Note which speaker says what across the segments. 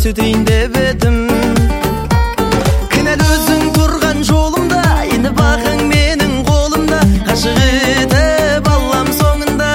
Speaker 1: көрсөтейін деп едім. Кінәл өзің тұрған жолымда, енді бағың менің қолымда, ғашық етіп алам соңында.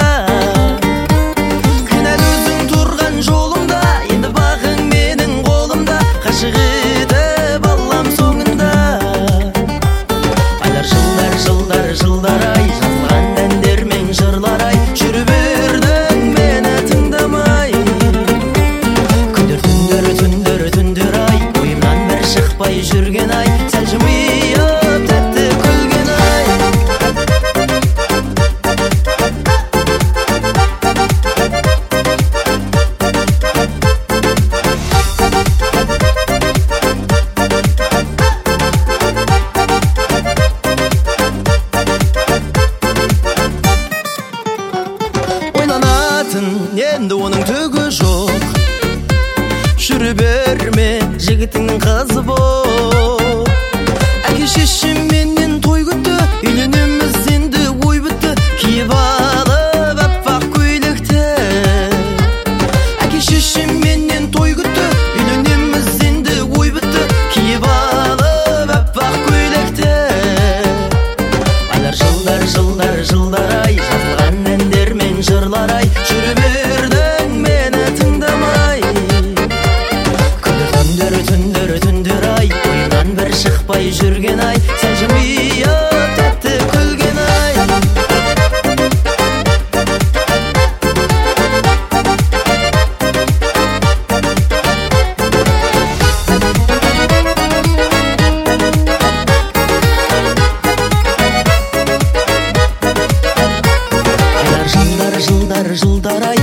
Speaker 1: Кінәл өзің тұрған жолымда, енді бағың менің қолымда, ғашық етіп алам соңында. Айлар, жылдар, жылдар, жылдар ай, жазылған әндер мен жырлар ай, жүріп бердің мені тыңдамай. Күндер, түндер, түндер, түндер ай, ойымнан бір шықпай жүрген ай, сәл жымиып тәтті күлген ай. Ойланатын енді оның түгі жоқ, жүре берме жігітіңнің қызы бол. Әке шешем менен той күтті, үйленеміз енді ой бітті, киіп алып аппақ көйлекті. Әке шешем менен той күтті, үйленеміз енді ой бітті, киіп алып аппақ көйлекті. Айлар, жылдар, жылдар, жылдар ай, жазылған әндер мен жырлар ай, жүріп бердің мені тыңдамай. Күндер, түндер, түндер ай, ойымнан бір шықпай жүрген ай, сәл жымиып тәтті күлген ай. Айлар, жылдар, жылдар, жылдар ай,